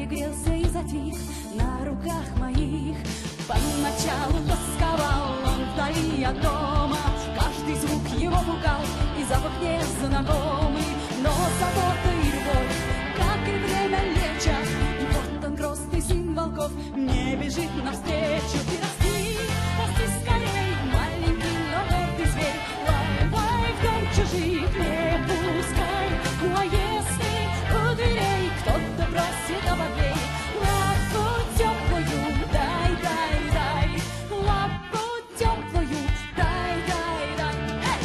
пригрелся и затих на руках моих. Поначалу тосковал он вдали от дома, каждый звук его пугал и запах незнакомый. Но забота и любовь, как и время, лечат, и вот он, грозный сын волков, мне бежит навстречу. Ты расти, расти скорей, маленький, но гордый зверь, лай-лай в дом чужих не пускай. Ну а если у дверей кто-то просит обогрей, лапу теплую дай, дай, дай, лапу теплую дай, дай, дай.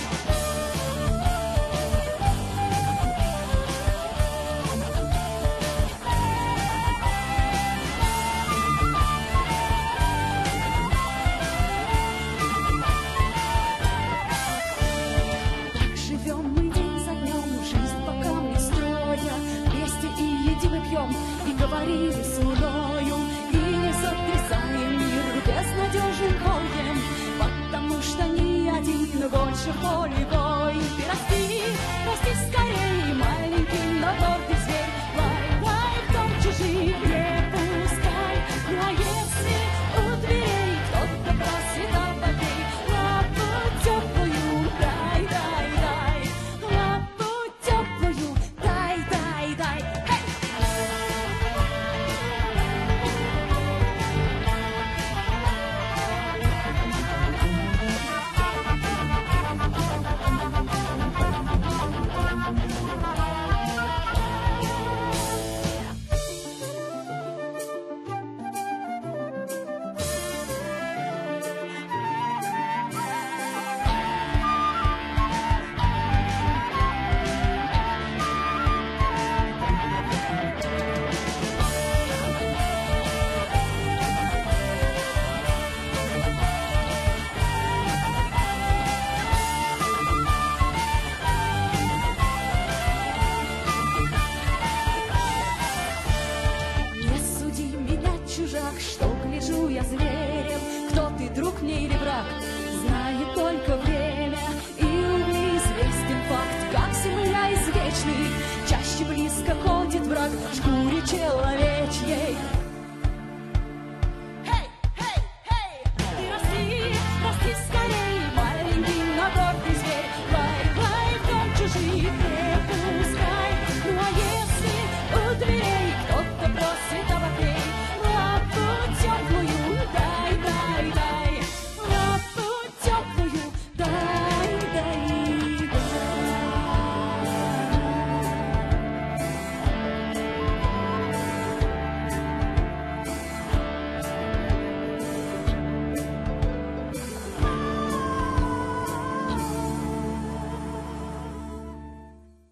Так живем мы день за днем, жизнь пока мне строя, вместе и едим и пьем, и говорили с луною, и не сотрясаем мир безнадежным боем, потому что ни один больше поле воин. Ты расти, расти скорей, маленький, но гордый зверь, лай-лай в дом чужих не пускай. Ну а если у дверей кто-то просит обогрей, лапу теплую дай, дай, дай, лапу теплую дай, дай, дай. Не суди меня, чужак, что гляжу я зверем, кто ты, друг мне или враг, знает только время. И, увы, известен факт, как земля из вечных, чаще близко ходит враг в шкуре человечьей.